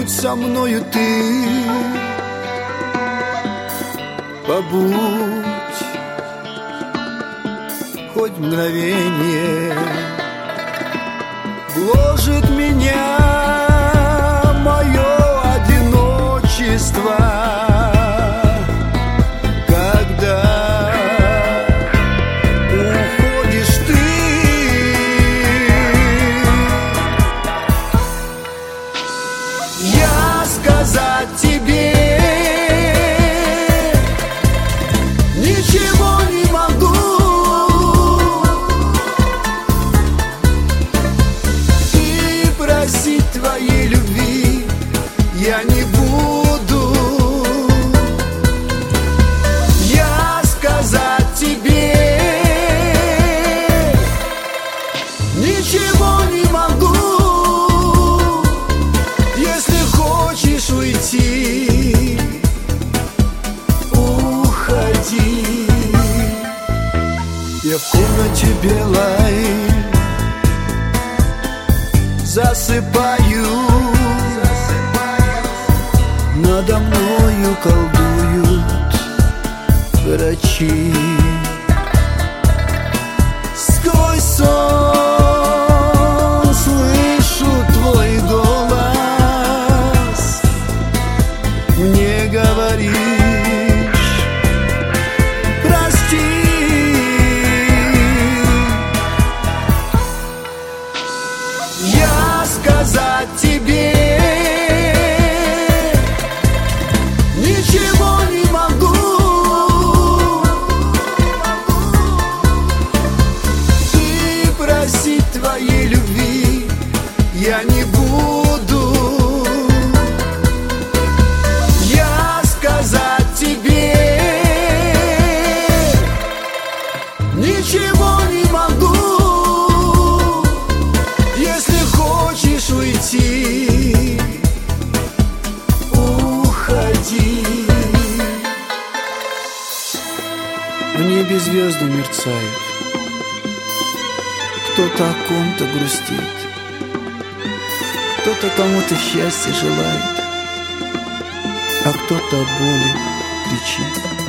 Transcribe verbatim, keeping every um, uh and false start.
побудь со мною ты, побудь хоть мгновение. Гложет меня мое одиночество, когда уходишь ты. Я сказать тебе ничего не могу, и просить твоей любви я не буду. Я сказать тебе ничего не могу. Если хочешь уйти, уходи. Я в комнате белой засыпаю, надо мною колдуют врачи. Сквозь сон слышу твой голос, мне говоришь прости. Я сказать тебе ничего не могу, и просить твоей любви я не буду. Я сказать тебе ничего не могу. Если хочешь уйти, уходи. В небе звезды мерцают, кто-то о ком-то грустит, кто-то кому-то счастья желает, а кто-то о боли кричит.